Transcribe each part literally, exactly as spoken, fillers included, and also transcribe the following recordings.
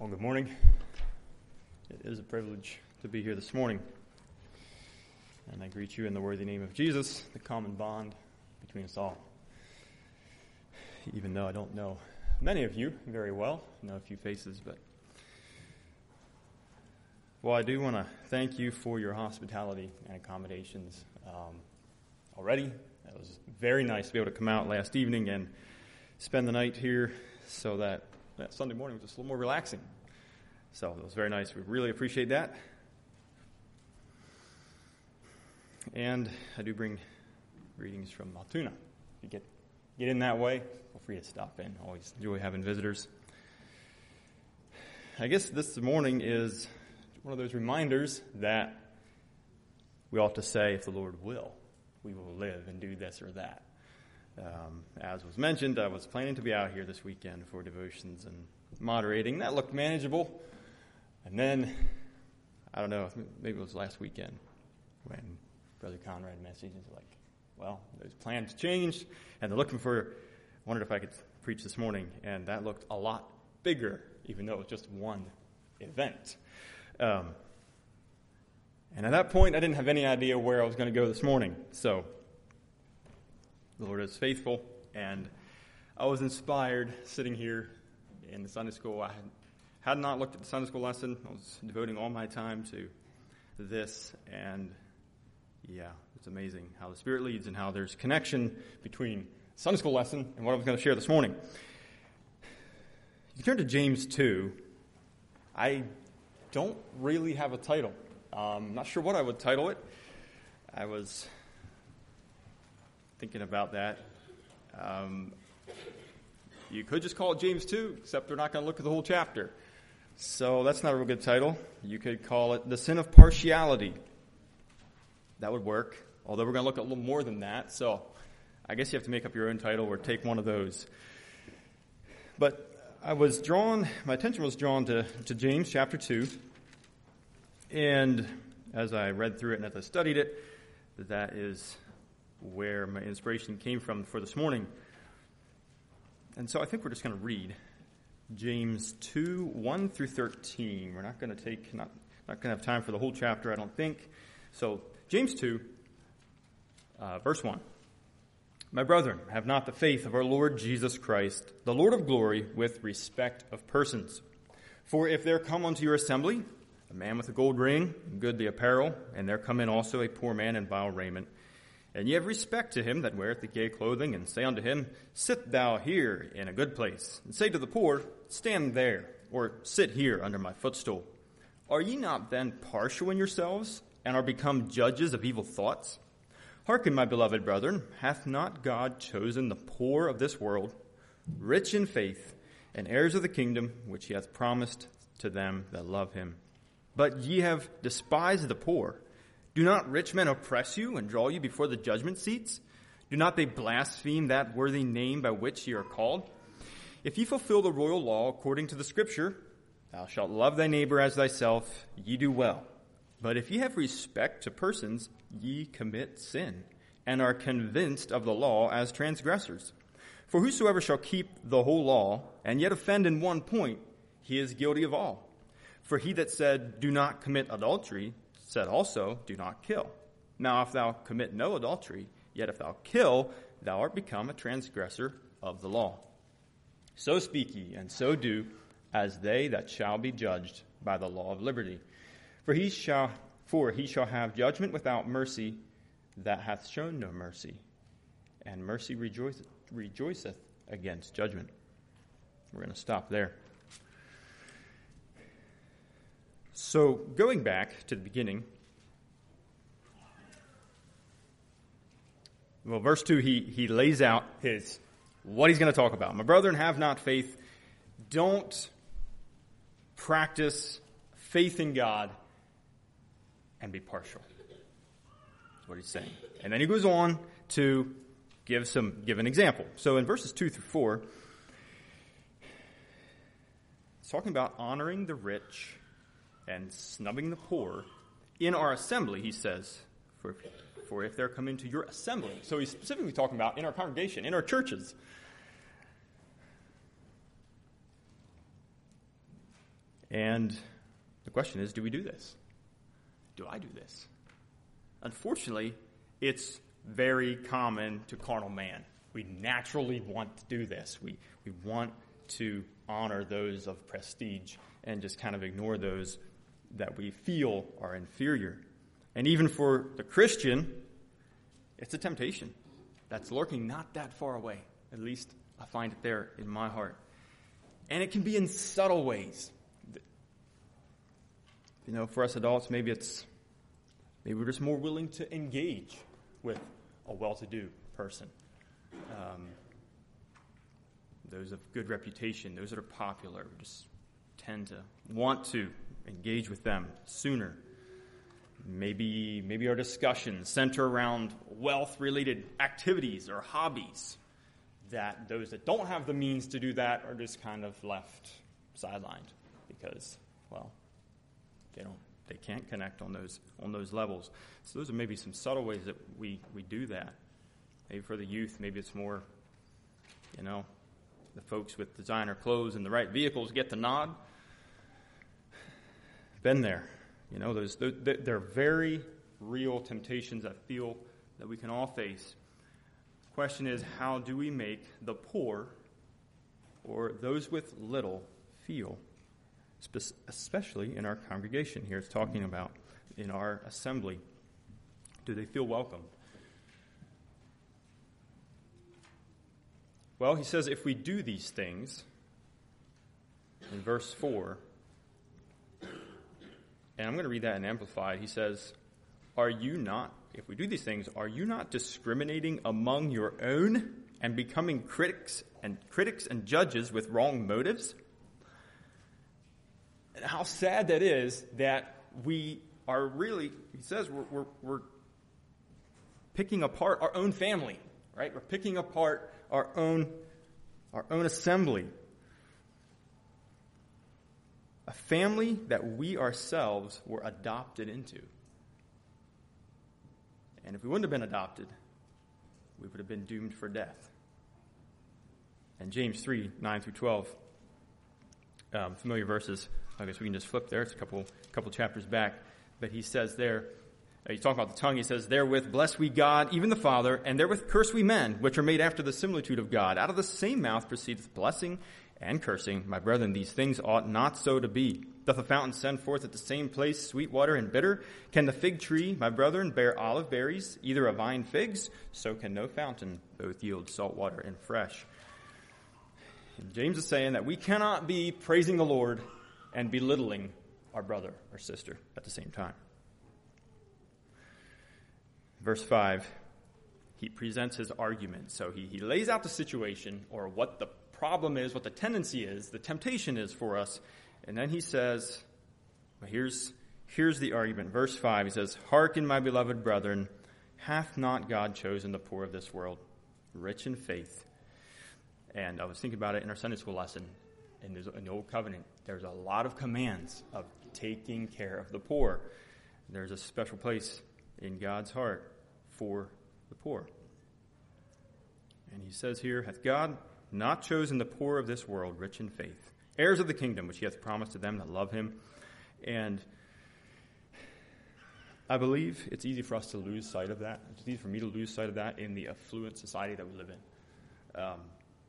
Well, good morning. It is a privilege to be here this morning. And I greet you in the worthy name of Jesus, the common bond between us all. Even though I don't know many of you very well, I know a few faces, but well, I do want to thank you for your hospitality and accommodations um, already. It was very nice to be able to come out last evening and spend the night here so that, that Sunday morning was just a little more relaxing. So it was very nice. We really appreciate that. And I do bring greetings from Altoona. If you get, get in that way, feel free to stop in. Always enjoy having visitors. I guess this morning is one of those reminders that we ought to say, if the Lord will, we will live and do this or that. Um, as was mentioned, I was planning to be out here this weekend for devotions and moderating. That looked manageable. And then, I don't know, maybe it was last weekend when Brother Conrad messaged like, well, those plans changed, and they're looking for, I wondered if I could preach this morning, and that looked a lot bigger, even though it was just one event. Um, and at that point, I didn't have any idea where I was going to go this morning. So, the Lord is faithful, and I was inspired sitting here in the Sunday school. I had Had not looked at the Sunday school lesson. I was devoting all my time to this, and yeah, it's amazing how the Spirit leads and how there's connection between Sunday school lesson and what I was going to share this morning. You turn to James two. I don't really have a title. I'm not sure what I would title it. I was thinking about that. Um, you could just call it James two, except we're not going to look at the whole chapter. So that's not a real good title. You could call it The Sin of Partiality. That would work, although we're going to look at a little more than that. So I guess you have to make up your own title or take one of those. But I was drawn, my attention was drawn to, to James chapter two. And as I read through it and as I studied it, that is where my inspiration came from for this morning. And so I think we're just going to read James two, one through thirteen. We're not going to take, not, not going to have time for the whole chapter, I don't think. So, James two, uh, verse one. My brethren, have not the faith of our Lord Jesus Christ, the Lord of glory, with respect of persons. For if there come unto your assembly a man with a gold ring, goodly apparel, and there come in also a poor man in vile raiment, and ye have respect to him that weareth the gay clothing, and say unto him, sit thou here in a good place, and say to the poor, stand there, or sit here under my footstool. Are ye not then partial in yourselves, and are become judges of evil thoughts? Hearken, my beloved brethren, hath not God chosen the poor of this world, rich in faith, and heirs of the kingdom which he hath promised to them that love him? But ye have despised the poor. Do not rich men oppress you and draw you before the judgment seats? Do not they blaspheme that worthy name by which ye are called? If ye fulfill the royal law according to the Scripture, thou shalt love thy neighbor as thyself, ye do well. But if ye have respect to persons, ye commit sin, and are convinced of the law as transgressors. For whosoever shall keep the whole law, and yet offend in one point, he is guilty of all. For he that said, do not commit adultery, said also, do not kill. Now if thou commit no adultery, yet if thou kill, thou art become a transgressor of the law. So speak ye, and so do, as they that shall be judged by the law of liberty. For he shall, for he shall have judgment without mercy that hath shown no mercy, and mercy rejoiceth, rejoiceth against judgment. We're going to stop there. So, going back to the beginning, well, verse two, he, he lays out his, what he's going to talk about. My brethren, have not faith. Don't practice faith in God and be partial. That's what he's saying. And then he goes on to give some, give an example. So in verses two through four, he's talking about honoring the rich and snubbing the poor in our assembly, he says, for, for if they're come into your assembly. So he's specifically talking about in our congregation, in our churches. And the question is, do we do this? Do I do this? Unfortunately, it's very common to carnal man. We naturally want to do this. We we want to honor those of prestige and just kind of ignore those that we feel are inferior. And even for the Christian, it's a temptation that's lurking not that far away. At least I find it there in my heart. And it can be in subtle ways. You know, for us adults, maybe it's maybe we're just more willing to engage with a well-to-do person. Um, those of good reputation, those that are popular, we just tend to want to engage with them sooner. Maybe maybe our discussions center around wealth-related activities or hobbies that those that don't have the means to do that are just kind of left sidelined because, well, they don't they can't connect on those on those levels. So those are maybe some subtle ways that we, we do that. Maybe for the youth, maybe it's more, you know, the folks with designer clothes and the right vehicles get the nod. Been there. You know, those they're very real temptations I feel that we can all face. The question is, how do we make the poor or those with little feel? Especially in our congregation here, it's talking about in our assembly. Do they feel welcome? Well, he says if we do these things, in verse four, and I'm going to read that in Amplified, he says, are you not, if we do these things, are you not discriminating among your own and becoming critics and critics and judges with wrong motives? And how sad that is that we are really, he says, we're, we're, we're picking apart our own family, right? We're picking apart our own, our own assembly. A family that we ourselves were adopted into. And if we wouldn't have been adopted, we would have been doomed for death. And James three, nine through twelve, um, familiar verses. I guess we can just flip there. It's a couple couple chapters back. But he says there, uh, he's talking about the tongue. He says, therewith bless we God, even the Father, and therewith curse we men, which are made after the similitude of God. Out of the same mouth proceedeth blessing and cursing. My brethren, these things ought not so to be. Doth a fountain send forth at the same place sweet water and bitter? Can the fig tree, my brethren, bear olive berries, either a vine figs? So can no fountain both yield salt water and fresh. And James is saying that we cannot be praising the Lord and belittling our brother or sister at the same time. Verse five, he presents his argument. So he, he lays out the situation or what the problem is, what the tendency is, the temptation is for us. And then he says, well, here's, here's the argument. Verse five, he says, hearken, my beloved brethren, hath not God chosen the poor of this world, rich in faith? And I was thinking about it in our Sunday school lesson. In the, in the Old Covenant, there's a lot of commands of taking care of the poor. There's a special place in God's heart for the poor. And he says here, hath God not chosen the poor of this world, rich in faith, heirs of the kingdom, which he hath promised to them that love him? And I believe it's easy for us to lose sight of that. It's easy for me to lose sight of that in the affluent society that we live in. Um,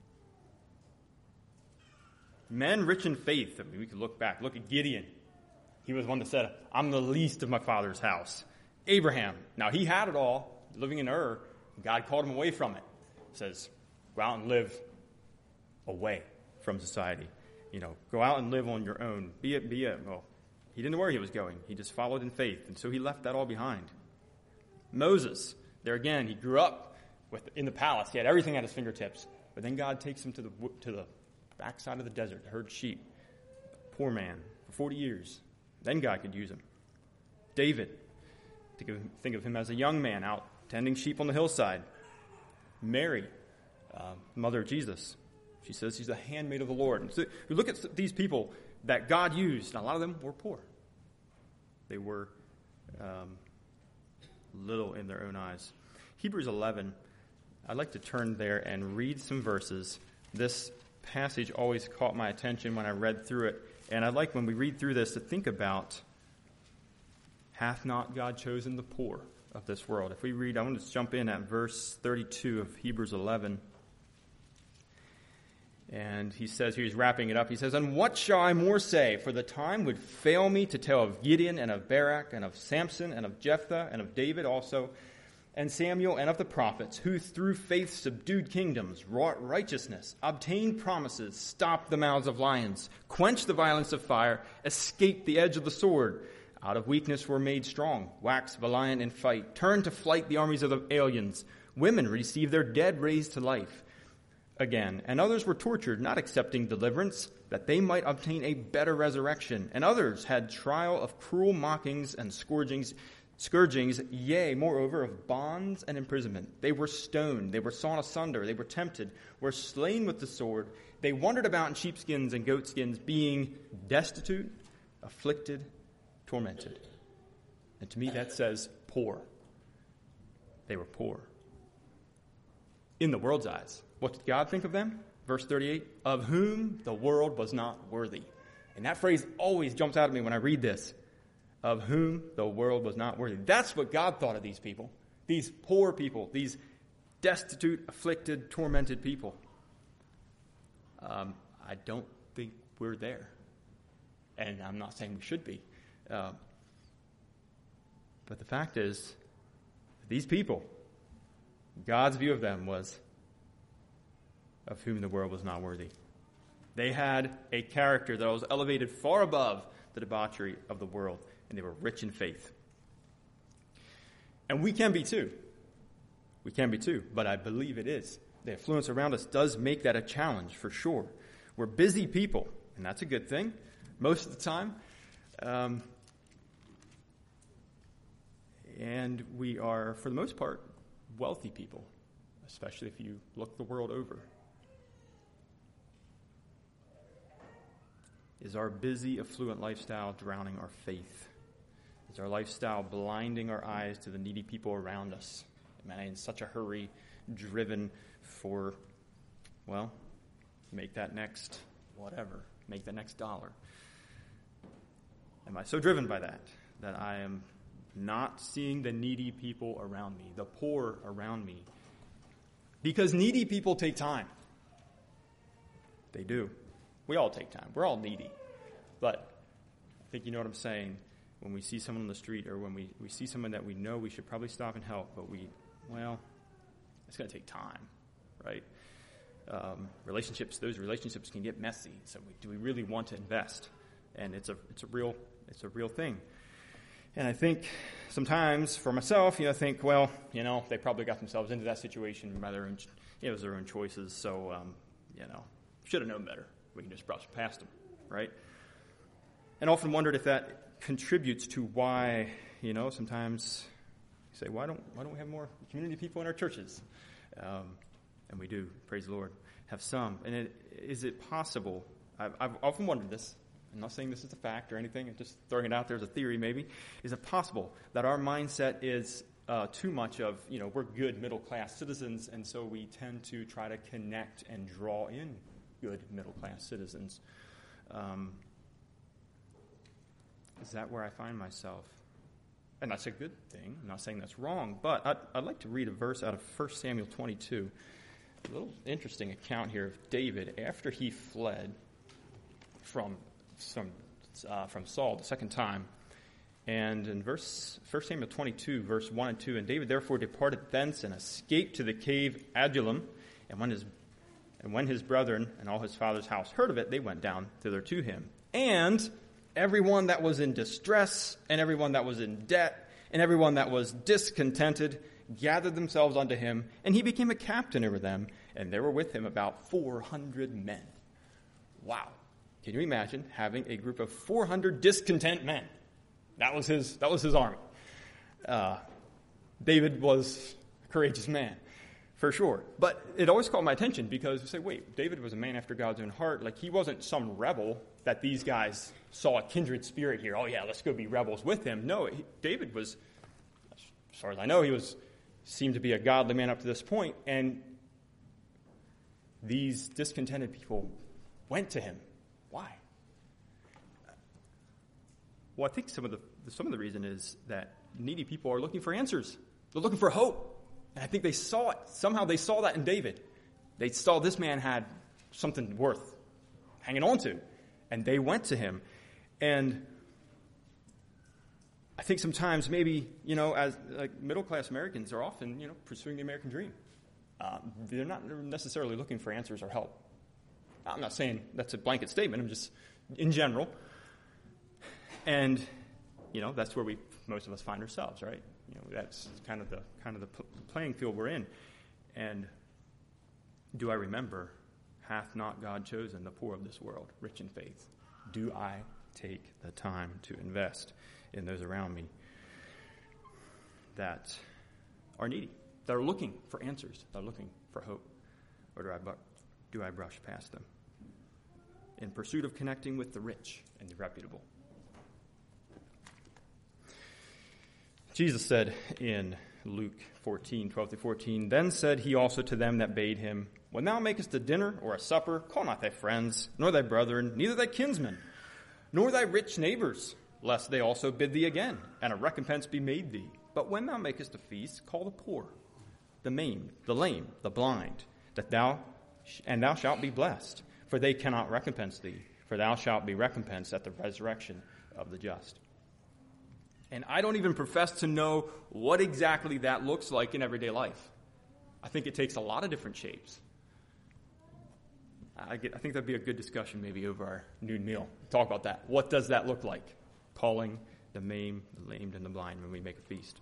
men rich in faith, I mean, we could look back. Look at Gideon. He was one that said, I'm the least of my father's house. Abraham, now he had it all, living in Ur. God called him away from it. He says, go out and live away from society. You know, go out and live on your own. Be it, be it. Well, he didn't know where he was going. He just followed in faith, and so he left that all behind. Moses, there again, he grew up with in the palace. He had everything at his fingertips. But then God takes him to the to the backside of the desert to herd sheep. Poor man for forty years. Then God could use him. David, think of, think of him as a young man out tending sheep on the hillside. Mary, uh, mother of Jesus. She says she's a handmaid of the Lord. And so we look at these people that God used, and a lot of them were poor. They were um, little in their own eyes. Hebrews eleven, I'd like to turn there and read some verses. This passage always caught my attention when I read through it. And I'd like when we read through this to think about, hath not God chosen the poor of this world? If we read, I want to jump in at verse thirty-two of Hebrews eleven. And he says, here he's wrapping it up, he says, and what shall I more say? For the time would fail me to tell of Gideon and of Barak and of Samson and of Jephthah and of David also, and Samuel and of the prophets, who through faith subdued kingdoms, wrought righteousness, obtained promises, stopped the mouths of lions, quenched the violence of fire, escaped the edge of the sword. Out of weakness were made strong, waxed valiant in fight, turned to flight the armies of the aliens. Women received their dead raised to life again, and others were tortured, not accepting deliverance, that they might obtain a better resurrection. And others had trial of cruel mockings and scourgings, scourgings, yea, moreover, of bonds and imprisonment. They were stoned, they were sawn asunder, they were tempted, were slain with the sword. They wandered about in sheepskins and goatskins, being destitute, afflicted, tormented. And to me that says poor. They were poor. In the world's eyes. What did God think of them? Verse thirty-eight, of whom the world was not worthy. And that phrase always jumps out at me when I read this. Of whom the world was not worthy. That's what God thought of these people. These poor people. These destitute, afflicted, tormented people. Um, I don't think we're there. And I'm not saying we should be. Um, but the fact is, these people, God's view of them was of whom the world was not worthy. They had a character that was elevated far above the debauchery of the world, and they were rich in faith. And we can be too. We can be too, but I believe it is. The influence around us does make that a challenge, for sure. We're busy people, and that's a good thing most of the time. Um, and we are, for the most part, wealthy people, especially if you look the world over. Is our busy, affluent lifestyle drowning our faith? Is our lifestyle blinding our eyes to the needy people around us? Am I in such a hurry, driven for, well, make that next whatever, make that next dollar? Am I so driven by that, that I am not seeing the needy people around me, the poor around me? Because needy people take time. They do. We all take time. We're all needy. But I think you know what I'm saying. When we see someone on the street, or when we, we see someone that we know we should probably stop and help, but we, well, it's going to take time, right? Um, relationships, those relationships can get messy. So we, do we really want to invest? And it's a it's a real it's a real thing. And I think sometimes for myself, you know, I think, well, you know, they probably got themselves into that situation by their own, it was their own choices. So, um, you know, should have known better. We can just brush past them, right? And often wondered if that contributes to why, you know, sometimes you say, why don't why don't we have more community people in our churches? Um, and we do, praise the Lord, have some. And it, is it possible? I've, I've often wondered this. I'm not saying this is a fact or anything. I'm just throwing it out there as a theory, maybe. Is it possible that our mindset is uh, too much of, you know, we're good middle-class citizens, and so we tend to try to connect and draw in good middle-class citizens? Um, is that where I find myself? And that's a good thing. I'm not saying that's wrong, but I'd, I'd like to read a verse out of First Samuel twenty-two. A little interesting account here of David after he fled from from, uh, from Saul the second time. And in verse First Samuel twenty-two, verse one and two, and David therefore departed thence and escaped to the cave Adullam, and when his and when his brethren and all his father's house heard of it, they went down thither to him. And everyone that was in distress, and everyone that was in debt, and everyone that was discontented gathered themselves unto him, and he became a captain over them, and there were with him about four hundred men. Wow. Can you imagine having a group of four hundred discontent men? That was his, that was his army. Uh, David was a courageous man, for sure. But it always caught my attention because you say, wait, David was a man after God's own heart. Like, he wasn't some rebel that these guys saw a kindred spirit here. Oh, yeah, let's go be rebels with him. No, he, David was, as far as I know, he was seemed to be a godly man up to this point. And these discontented people went to him. Why? Well, I think some of the some of the reason is that needy people are looking for answers. They're looking for hope. And I think they saw it. Somehow they saw that in David. They saw this man had something worth hanging on to. And they went to him. And I think sometimes maybe, you know, as like middle-class Americans are often, you know, pursuing the American dream. Uh, they're not necessarily looking for answers or help. I'm not saying that's a blanket statement. I'm just, in general. And, you know, that's where we most of us find ourselves, right? You know, that's kind of the kind of the p- playing field we're in. And do I remember, hath not God chosen the poor of this world, rich in faith? Do I take the time to invest in those around me that are needy, that are looking for answers, that are looking for hope? Or do I, bu- do I brush past them in pursuit of connecting with the rich and the reputable? Jesus said in Luke fourteen, twelve through fourteen, then said he also to them that bade him, when thou makest a dinner or a supper, call not thy friends, nor thy brethren, neither thy kinsmen, nor thy rich neighbors, lest they also bid thee again, and a recompense be made thee. But when thou makest a feast, call the poor, the maimed, the lame, the blind, that thou and thou shalt be blessed, for they cannot recompense thee, for thou shalt be recompensed at the resurrection of the just. And I don't even profess to know what exactly that looks like in everyday life. I think it takes a lot of different shapes. I, get, I think that'd be a good discussion maybe over our noon meal. Talk about that. What does that look like? Calling the maimed, the lamed, and the blind when we make a feast.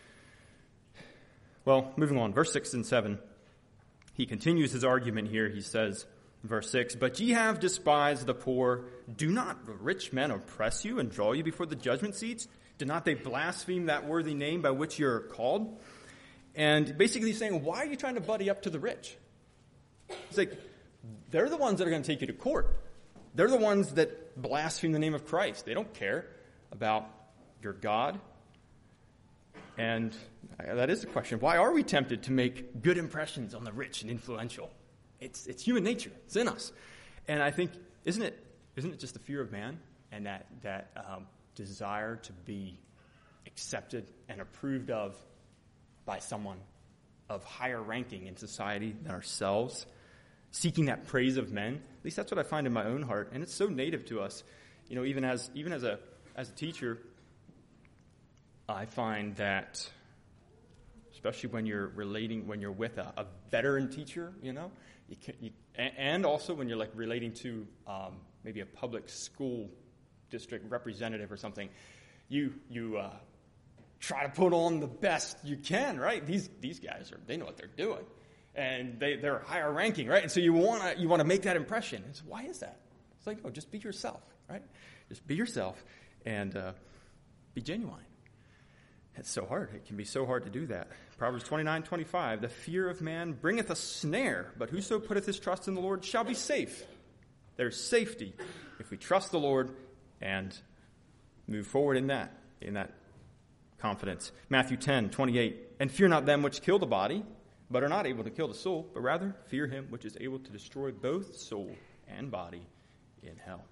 Well, moving on. Verse six and seven. He continues his argument here. He says, verse six, but ye have despised the poor. Do not the rich men oppress you and draw you before the judgment seats? Do not they blaspheme that worthy name by which you're called? And basically saying, why are you trying to buddy up to the rich? It's like, they're the ones that are going to take you to court. They're the ones that blaspheme the name of Christ. They don't care about your God. And that is the question. Why are we tempted to make good impressions on the rich and influential? It's it's human nature. It's in us. And I think, isn't it isn't it just the fear of man and that, that um, desire to be accepted and approved of by someone of higher ranking in society than ourselves, seeking that praise of men? At least that's what I find in my own heart, and it's so native to us. You know, even as even as a as a teacher, I find that, especially when you're relating, when you're with a, a veteran teacher, you know, you can, you, and also when you're like relating to um, maybe a public school district representative or something, you you uh, try to put on the best you can, right? These these guys are they know what they're doing, and they they're higher ranking, right? And so you want to you want to make that impression. And so why is that? It's like, oh, just be yourself, right? Just be yourself and uh, be genuine. It's so hard. It can be so hard to do that. Proverbs twenty-nine twenty-five, the fear of man bringeth a snare, but whoso putteth his trust in the Lord shall be safe. There's safety if we trust the Lord and move forward in that, in that confidence. Matthew ten twenty-eight, and fear not them which kill the body, but are not able to kill the soul, but rather fear him which is able to destroy both soul and body in hell.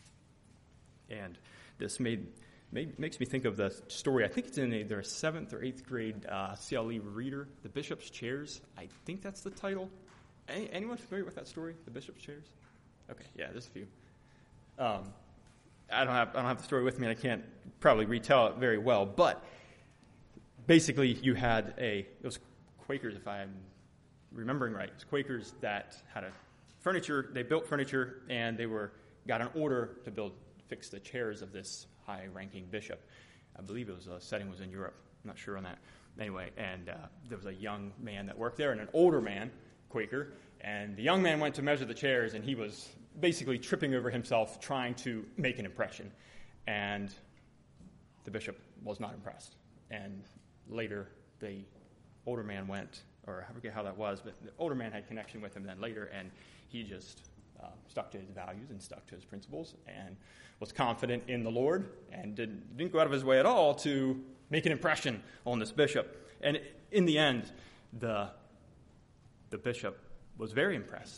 And this made... makes me think of the story. I think it's in either a seventh or eighth grade uh, C L E reader, The Bishop's Chairs. I think that's the title. Any, anyone familiar with that story, The Bishop's Chairs? Okay, yeah, there's a few. Um, I don't have I don't have the story with me, and I can't probably retell it very well. But basically, you had a it was Quakers, if I'm remembering right. It was Quakers that had a furniture. They built furniture, and they were got an order to build fix the chairs of this high-ranking bishop. I believe it was a setting was in Europe. I'm not sure on that. Anyway, and uh, there was a young man that worked there and an older man, Quaker, and the young man went to measure the chairs, and he was basically tripping over himself trying to make an impression. And the bishop was not impressed. And later, the older man went, or I forget how that was, but the older man had connection with him then later, and he just uh, stuck to his values and stuck to his principles and was confident in the Lord and didn't, didn't go out of his way at all to make an impression on this bishop. And in the end, the the bishop was very impressed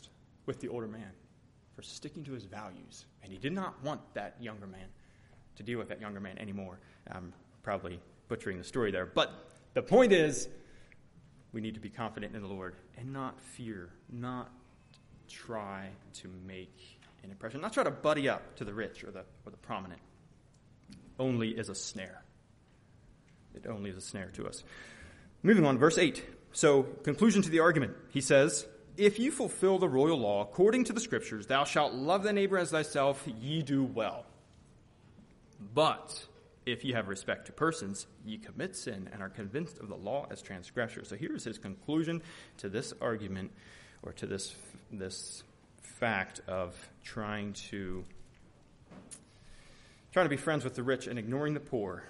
with the older man for sticking to his values. And he did not want that younger man to deal with that younger man anymore. I'm probably butchering the story there. But the point is, we need to be confident in the Lord and not fear, not try to make an impression, not try to buddy up to the rich or the, or the prominent. Only is a snare. It only is a snare to us. Moving on, verse eight. So, conclusion to the argument. He says, if you fulfill the royal law according to the Scriptures, thou shalt love thy neighbor as thyself, ye do well. But if ye have respect to persons, ye commit sin and are convinced of the law as transgressors. So here's his conclusion to this argument, or to this this fact of trying to trying to be friends with the rich and ignoring the poor.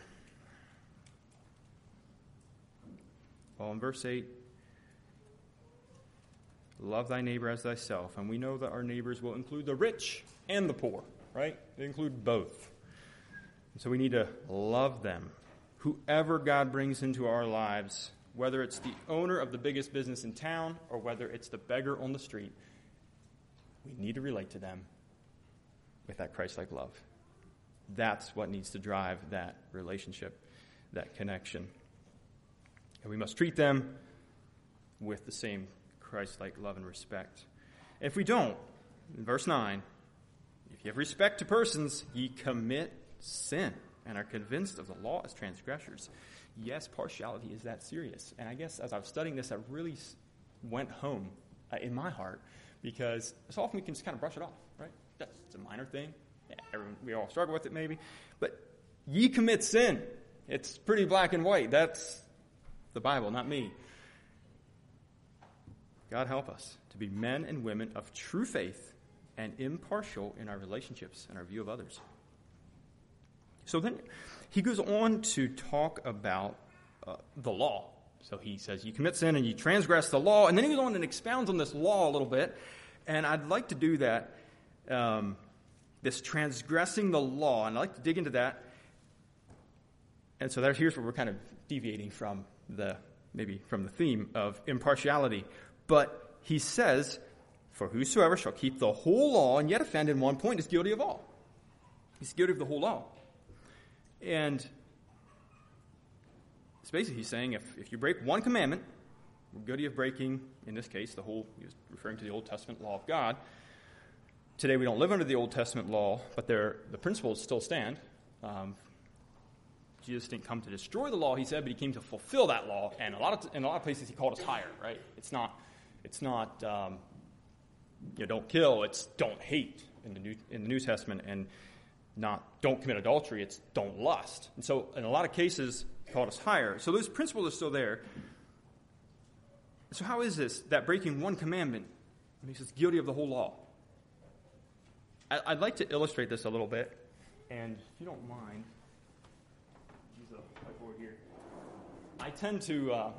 Well, in verse eight, love thy neighbor as thyself. And we know that our neighbors will include the rich and the poor, right? They include both. And so we need to love them. Whoever God brings into our lives, whether it's the owner of the biggest business in town or whether it's the beggar on the street, we need to relate to them with that Christ-like love. That's what needs to drive that relationship, that connection. And we must treat them with the same Christ-like love and respect. If we don't, in verse nine, if you have respect to persons, ye commit sin and are convinced of the law as transgressors. Yes, partiality is that serious. And I guess as I was studying this, I really went home uh, in my heart, because so often we can just kind of brush it off, right? That's it's a minor thing. Yeah, everyone, we all struggle with it maybe. But ye commit sin. It's pretty black and white. That's the Bible, not me. God help us to be men and women of true faith and impartial in our relationships and our view of others. So then he goes on to talk about uh, the law. So he says, you commit sin and you transgress the law. And then he goes on and expounds on this law a little bit. And I'd like to do that, um, this transgressing the law. And I'd like to dig into that. And so there, here's where we're kind of deviating from the, maybe from the theme of impartiality. But he says, for whosoever shall keep the whole law and yet offend in one point is guilty of all. He's guilty of the whole law. And it's basically he's saying if, if you break one commandment, we're guilty of breaking, in this case, the whole, he was referring to the Old Testament law of God. Today we don't live under the Old Testament law, but there, the principles still stand. Um, Jesus didn't come to destroy the law, he said, but he came to fulfill that law. And a lot of, in a lot of places he called us higher, right? It's not, it's not, um, you know, don't kill, it's don't hate in the New, in the New Testament, and not don't commit adultery, it's don't lust. And so in a lot of cases, he called us higher. So those principles are still there. So how is this, that breaking one commandment makes us guilty of the whole law? I, I'd like to illustrate this a little bit, and if you don't mind, use the whiteboard here. I tend to, uh,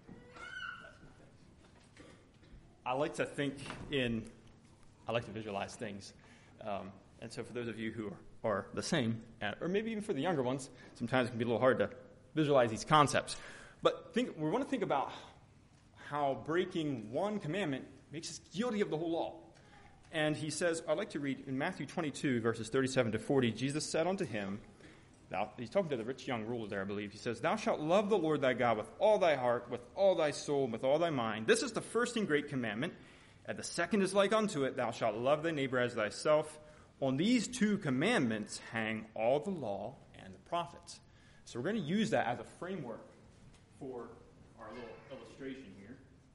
I like to think in, I like to visualize things. Um, and so for those of you who are, are the same, uh, or maybe even for the younger ones, sometimes it can be a little hard to visualize these concepts. But think, we want to think about how breaking one commandment makes us guilty of the whole law. And he says, I'd like to read in Matthew twenty-two, verses thirty-seven to forty, Jesus said unto him, thou, he's talking to the rich young ruler there, I believe. He says, thou shalt love the Lord thy God with all thy heart, with all thy soul, and with all thy mind. This is the first and great commandment. And the second is like unto it, thou shalt love thy neighbor as thyself. On these two commandments hang all the law and the prophets. So we're going to use that as a framework for our little illustration here.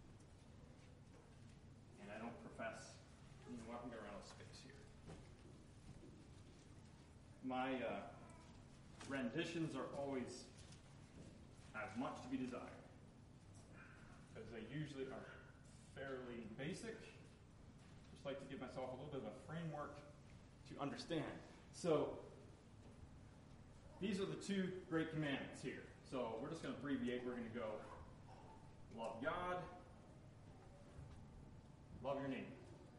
And I don't profess, you know, I can go around the space here. My uh, renditions are always as much to be desired, because they usually are fairly basic. Just like to give myself a little bit of a framework to understand. So these are the two great commandments here. So we're just going to abbreviate. We're going to go love God, love your neighbor.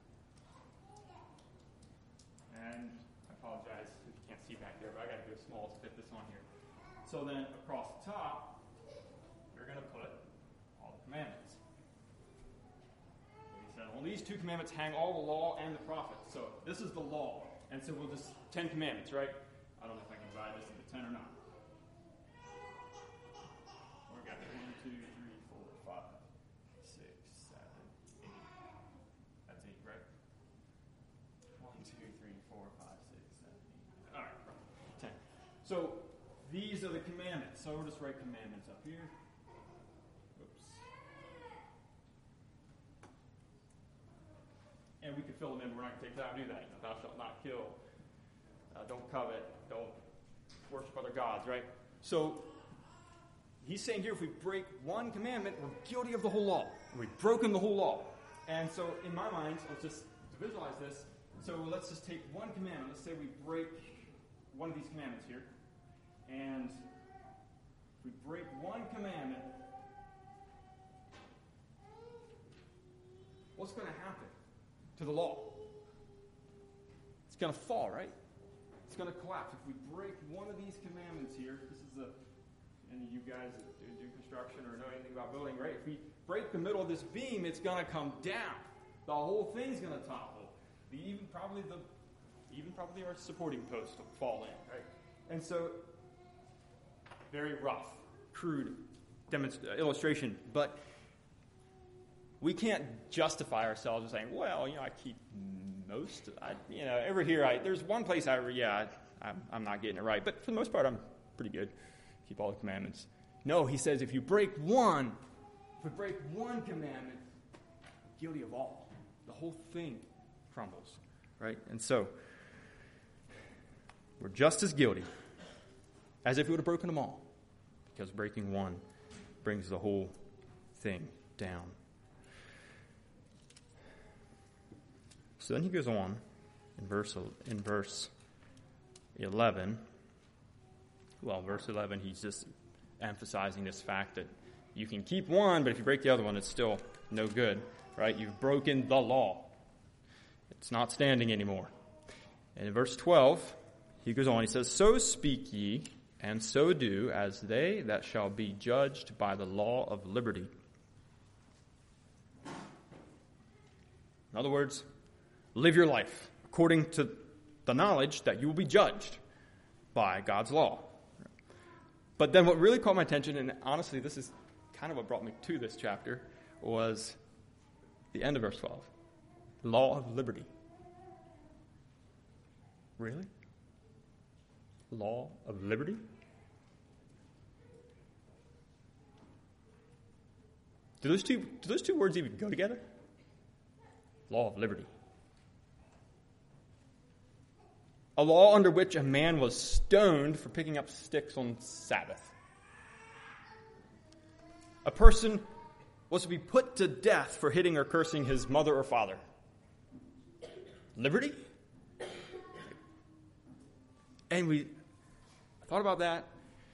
And I apologize if you can't see back there, but I got to go small to fit this on here. So then across the top, we're going to put all the commandments. So he said, on these two commandments hang all the law and the prophets. So this is the law. And so we'll just, Ten Commandments, right? I don't know if I can divide this into ten or not. We've got one, two, three, four, five, six, seven, eight. That's eight, right? One, two, three, four, five, six, seven, eight. All right, ten. So these are the commandments. So we'll just write commandments up here. Oops. And we can fill them in. We're not going to take time to do that. You know, thou shalt not kill. Uh, don't covet. Don't worship other gods, right? So he's saying here, if we break one commandment, we're guilty of the whole law. We've broken the whole law. And so in my mind, let's just to visualize this. So let's just take one commandment. Let's say we break one of these commandments here. And if we break one commandment, what's going to happen to the law? It's going to fall, right? It's going to collapse. If we break one of these commandments here, this is a, any of you guys that do, do construction or know anything about building, right? If we break the middle of this beam, it's going to come down. The whole thing's going to topple. The, even probably the, even probably our supporting post will fall in, right? And so, very rough, crude demonst- illustration, but we can't justify ourselves as saying, well, you know, I keep most, I, you know, over here, I, there's one place I, yeah, I, I'm, I'm not getting it right, but for the most part, I'm pretty good. Keep all the commandments. No, he says, if you break one, if we break one commandment, guilty of all. The whole thing crumbles, right? And so, we're just as guilty as if we would have broken them all, because breaking one brings the whole thing down. So then he goes on in verse in verse eleven. Well, verse eleven, he's just emphasizing this fact that you can keep one, but if you break the other one, it's still no good, right? You've broken the law. It's not standing anymore. And in verse twelve, he goes on, he says, so speak ye, and so do, as they that shall be judged by the law of liberty. In other words, live your life according to the knowledge that you will be judged by God's law. But then what really caught my attention, and honestly this is kind of what brought me to this chapter, was the end of verse twelve. Law of liberty. Really? Law of liberty? Do those two, do those two words even go together? Law of liberty. A law under which a man was stoned for picking up sticks on Sabbath. A person was to be put to death for hitting or cursing his mother or father. Liberty? And we thought about that.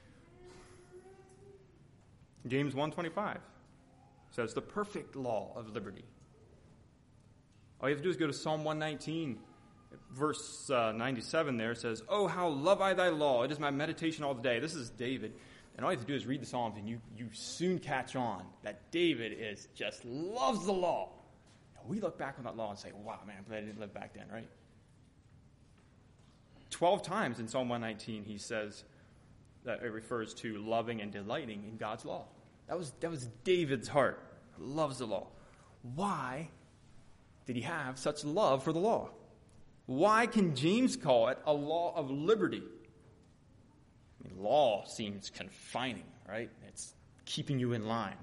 James one twenty-five says the perfect law of liberty. All you have to do is go to Psalm one nineteen. Verse uh, ninety-seven there says, oh, how love I thy law. It is my meditation all the day. This is David. And all you have to do is read the Psalms, and you, you soon catch on that David is just loves the law. And we look back on that law and say, wow, man, I'm glad I didn't live back then, right? Twelve times in Psalm one nineteen he says that it refers to loving and delighting in God's law. That was, that was David's heart. Loves the law. Why did he have such love for the law? Why can James call it a law of liberty? I mean, law seems confining, right? It's keeping you in line.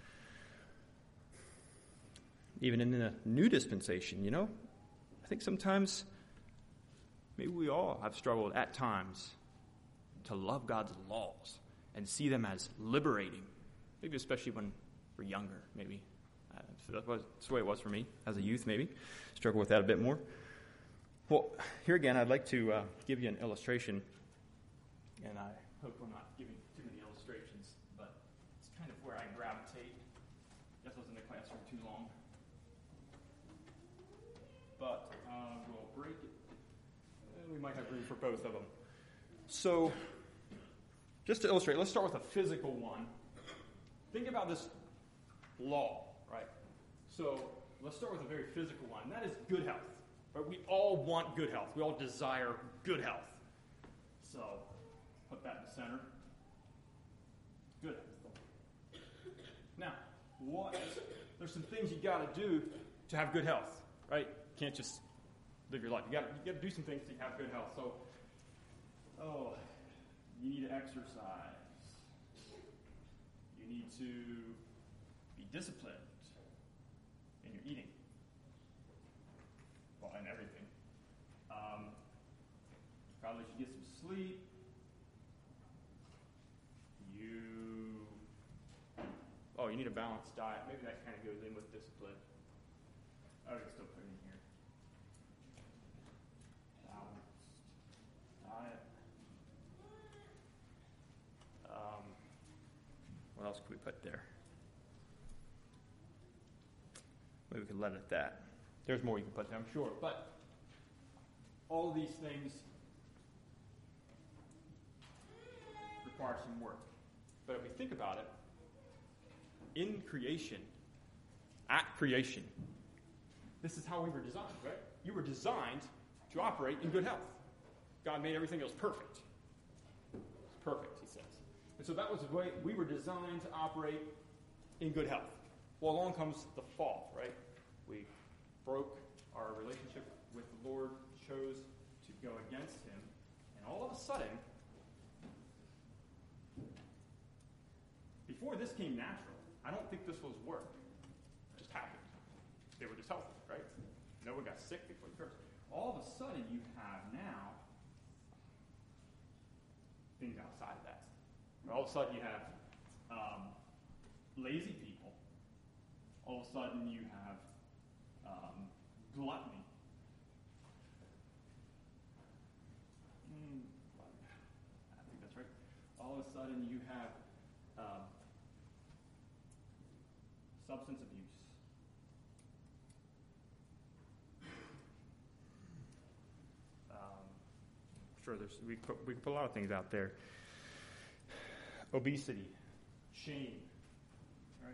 Even in the new dispensation, you know, I think sometimes, maybe we all have struggled at times to love God's laws and see them as liberating. Maybe especially when we're younger, maybe. Uh, so that's, what, that's the way it was for me as a youth, maybe. Struggle with that a bit more. Well, here again, I'd like to uh, give you an illustration, and I hope we're not giving too many illustrations, but it's kind of where I gravitate. This was in the classroom too long. But uh, we'll break it. We might have room for both of them. So, just to illustrate, let's start with a physical one. Think about this law, right? So, let's start with a very physical one. And that is good health. Right? We all want good health. We all desire good health. So, put that in the center. Good health. Now, what? There's some things you got to do to have good health, right? You can't just live your life. You got you got to do some things to have good health. So, oh, you need to exercise. You need to be disciplined in your eating. Well, and everything. Um, probably should get some sleep. You, oh, you need a balanced diet. Maybe that kind of goes in with discipline. I would still put it in here. Balanced diet. Um, what else could we put there? Maybe we could let it at that. There's more you can put there, I'm sure. But all of these things require some work. But if we think about it, in creation, at creation, this is how we were designed, right? You were designed to operate in good health. God made everything else perfect. It's perfect, he says. And so that was the way we were designed to operate in good health. Well, along comes the fall, right? We broke our relationship with the Lord, chose to go against him, and all of a sudden, before this came natural, I don't think this was work. It just happened. They were just healthy, right? No one got sick before the curse. All of a sudden, you have now things outside of that. All of a sudden, you have um, lazy people. All of a sudden, you have um, gluttony. Mm, I think that's right. All of a sudden, you have um, substance abuse. Um, sure, there's we put, we can put a lot of things out there. Obesity, shame, right?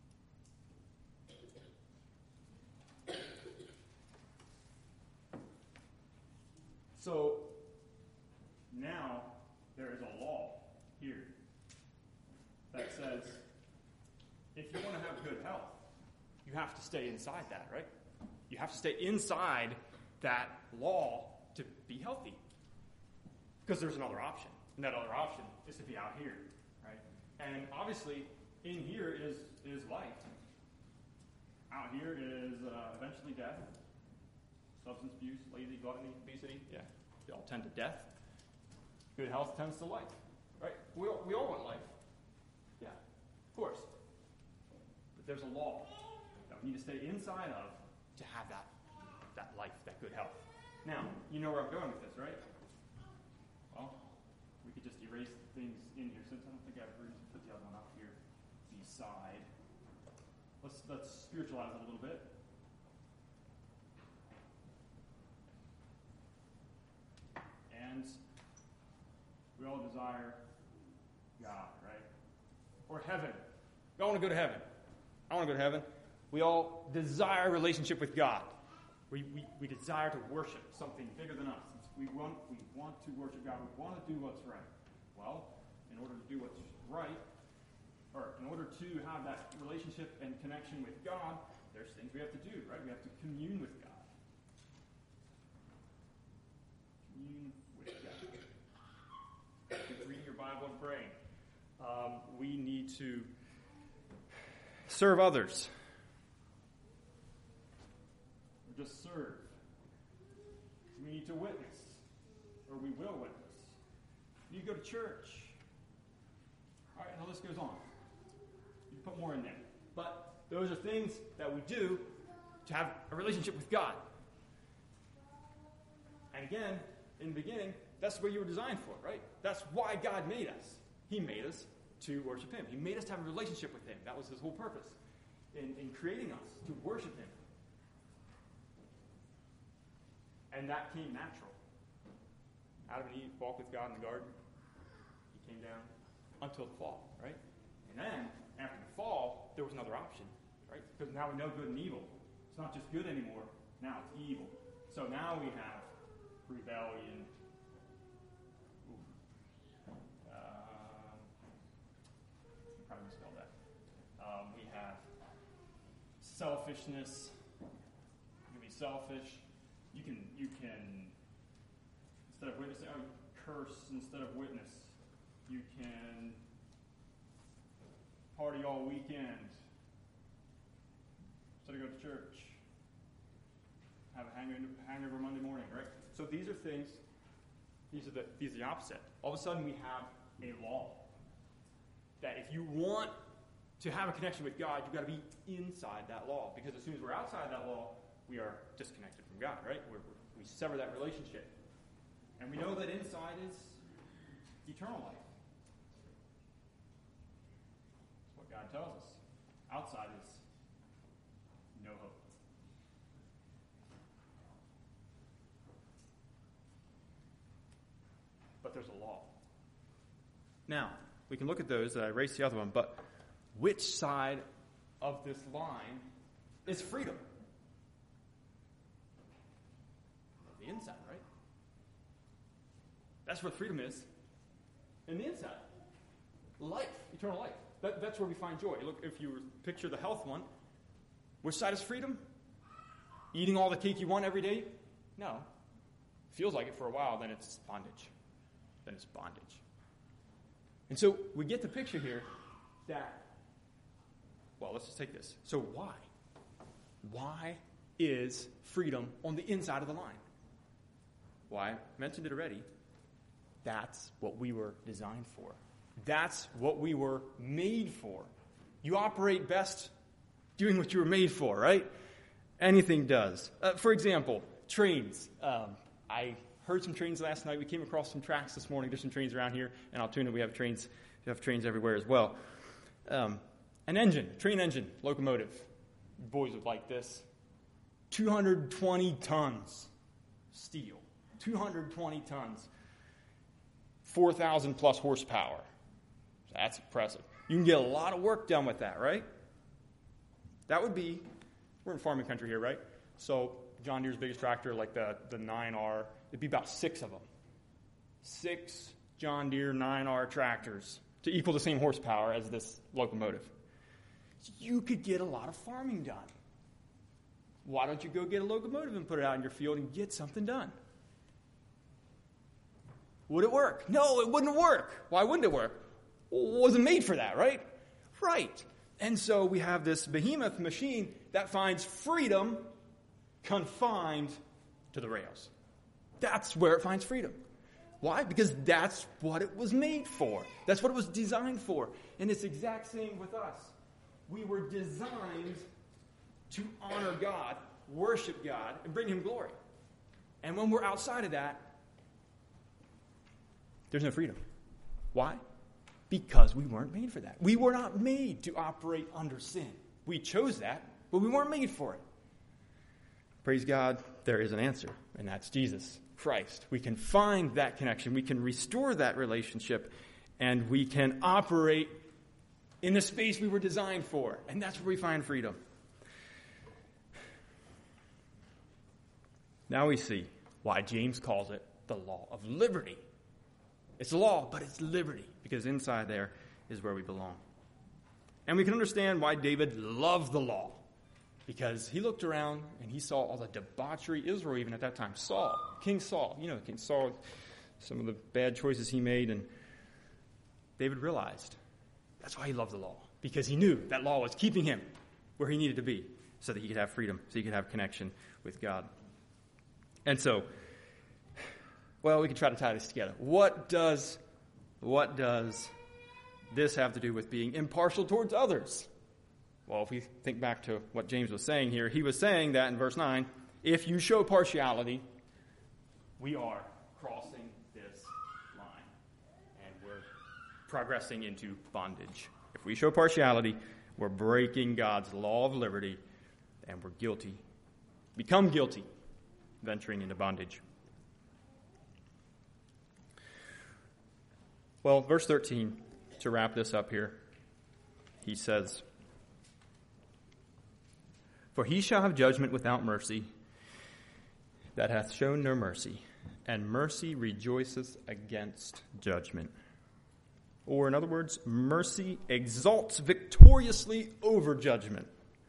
So now there is a law here that says if you want to have good health, you have to stay inside that, right? You have to stay inside that law to be healthy. Because there's another option. And that other option is to be out here, right? And obviously, in here is, is life. Out here is uh, eventually death. Substance abuse, lazy, gluttony, obesity. Yeah, they all tend to death. Good health tends to life, right? We all, we all want life. Yeah, of course. But there's a law that we need to stay inside of to have that, that life, that good health. Now, you know where I'm going with this, right? Well, we could just erase things in here since I don't think I've ever put the other one up here beside. Let's let's spiritualize it a little bit. And we all desire God, right? Or heaven. We all want to go to heaven. I want to go to heaven. We all desire a relationship with God. We, we, we desire to worship something bigger than us. We want, we want to worship God. We want to do what's right. Well, in order to do what's right, or in order to have that relationship and connection with God, there's things we have to do, right? We have to commune with God. Commune with God. Reading your Bible and praying. Um, we need to serve others. Or just serve. We need to witness, or we will witness. You go to church. All right, the list goes on. You can put more in there. But those are things that we do to have a relationship with God. And again, in the beginning, that's what you were designed for, right? That's why God made us. He made us to worship Him. He made us to have a relationship with Him. That was His whole purpose in, in creating us, to worship Him. And that came natural. Adam and Eve walked with God in the garden. He came down until the fall, right? And then, after the fall, there was another option, right? Because now we know good and evil. It's not just good anymore. Now it's evil. So now we have rebellion. Uh, I probably misspelled that. Um, we have selfishness. You can be selfish. You can you can instead of witnessing, oh, curse instead of witness. You can party all weekend instead of go to church. Have a hangover, hangover Monday morning, right? So these are things. These are the these are the opposite. All of a sudden, we have a law that if you want to have a connection with God, you've got to be inside that law. Because as soon as we're outside that law, we are disconnected from God, right? We're, we're, we sever that relationship, and we know that inside is eternal life. That's what God tells us. Outside is no hope. But there's a law. Now, we can look at those. I erased the other one, but which side of this line is freedom? The inside, right? That's where freedom is. In the inside. Life, eternal life. That, that's where we find joy. Look, if you picture the health one, which side is freedom? Eating all the cake you want every day? No. Feels like it for a while, then it's bondage. Then it's bondage. And so we get the picture here that, well, let's just take this. So why? Why is freedom on the inside of the line? Well, I mentioned it already. That's what we were designed for. That's what we were made for. You operate best doing what you were made for, right? Anything does. Uh, for example, trains. Um, I heard some trains last night. We came across some tracks this morning. There's some trains around here. In Altoona, we have trains. We have trains everywhere as well. Um, an engine, train engine, locomotive. Boys would like this. two hundred twenty tons steel. two hundred twenty tons. four thousand plus horsepower. That's impressive. You can get a lot of work done with that, right? That would be, we're in farming country here, right? So John Deere's biggest tractor, like the, the nine R, it'd be about six of them. Six John Deere nine R tractors to equal the same horsepower as this locomotive. You could get a lot of farming done. Why don't you go get a locomotive and put it out in your field and get something done? Would it work? No, it wouldn't work. Why wouldn't it work? Well, it wasn't made for that, right? Right. And so we have this behemoth machine that finds freedom confined to the rails. That's where it finds freedom. Why? Because that's what it was made for. That's what it was designed for. And it's the exact same with us. We were designed to honor God, worship God, and bring Him glory. And when we're outside of that, there's no freedom. Why? Because we weren't made for that. We were not made to operate under sin. We chose that, but we weren't made for it. Praise God, there is an answer, and that's Jesus Christ. We can find that connection. We can restore that relationship, and we can operate in the space we were designed for, and that's where we find freedom. Now we see why James calls it the law of liberty. It's a law, but it's liberty, because inside there is where we belong. And we can understand why David loved the law, because he looked around and he saw all the debauchery Israel, even at that time. Saul, King Saul, you know, King Saul, some of the bad choices he made, and David realized that's why he loved the law, because he knew that law was keeping him where he needed to be so that he could have freedom, so he could have connection with God. And so, well, we can try to tie this together. What does, what does this have to do with being impartial towards others? Well, if we think back to what James was saying here, he was saying that in verse nine, if you show partiality, we are crossing this line, and we're progressing into bondage. If we show partiality, we're breaking God's law of liberty, and we're guilty, become guilty, venturing into bondage. Well, verse thirteen, to wrap this up here, he says, For he shall have judgment without mercy, that hath shown no mercy, and mercy rejoiceth against judgment. Or in other words, mercy exalts victoriously over judgment.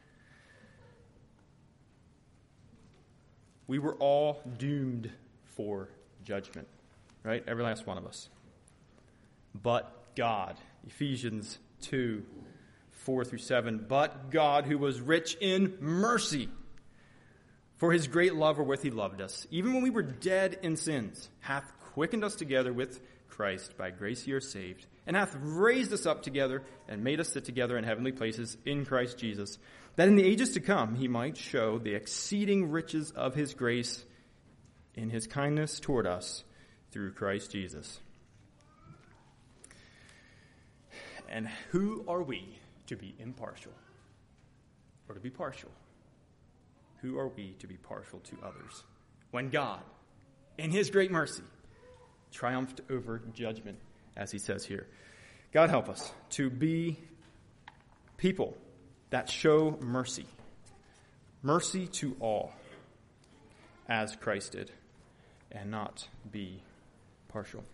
We were all doomed for judgment, right? Every last one of us. But God, Ephesians two, four through seven, but God, who was rich in mercy, for his great love wherewith he loved us, even when we were dead in sins, hath quickened us together with Christ. By grace ye are saved, and hath raised us up together and made us sit together in heavenly places in Christ Jesus, that in the ages to come he might show the exceeding riches of his grace in his kindness toward us through Christ Jesus. And who are we to be impartial or to be partial? Who are we to be partial to others when God, in his great mercy, triumphed over judgment, as he says here? God help us to be people that show mercy. Mercy to all, as Christ did, and not be partial.